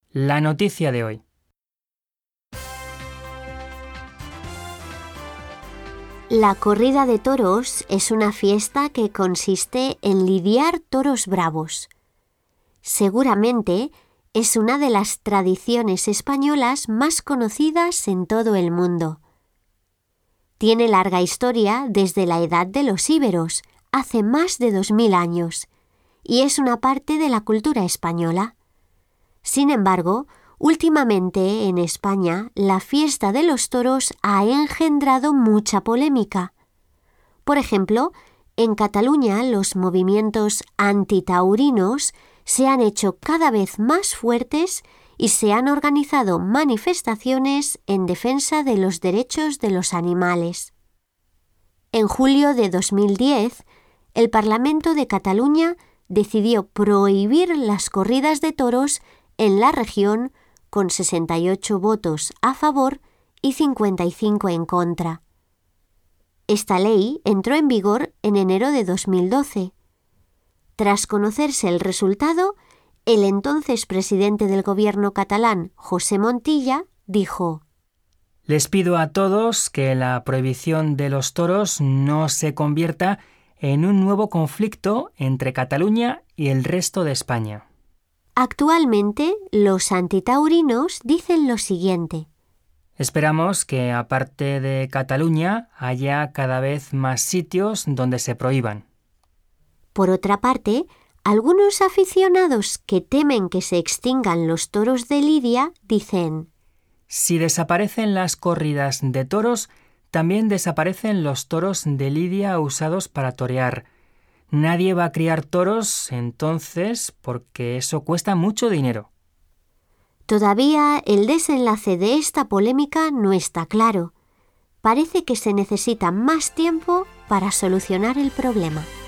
La noticia de hoy. La corrida de toros es una fiesta que consiste en lidiar toros bravos. Seguramente es una de las tradiciones españolas más conocidas en todo el mundo. Tiene larga historia desde la edad de los íberos, hace más de 2000 años, y es una parte de la cultura española. Sin embargo, últimamente en España la fiesta de los toros ha engendrado mucha polémica. Por ejemplo, en Cataluña los movimientos antitaurinos se han hecho cada vez más fuertes y se han organizado manifestaciones en defensa de los derechos de los animales. En julio de 2010, el Parlamento de Cataluña decidió prohibir las corridas de toros en la región con 68 votos a favor y 55 en contra. Esta ley entró en vigor en enero de 2012. Tras conocerse el resultado, el entonces presidente del gobierno catalán, José Montilla, dijo: Les pido a todos que la prohibición de los toros no se convierta en un nuevo conflicto entre Cataluña y el resto de España. Actualmente, los antitaurinos dicen lo siguiente: Esperamos que, aparte de Cataluña, haya cada vez más sitios donde se prohíban. Por otra parte, algunos aficionados que temen que se extingan los toros de lidia dicen: Si desaparecen las corridas de toros, también desaparecen los toros de lidia usados para torear. Nadie va a criar toros entonces porque eso cuesta mucho dinero. Todavía el desenlace de esta polémica no está claro. Parece que se necesita más tiempo para solucionar el problema.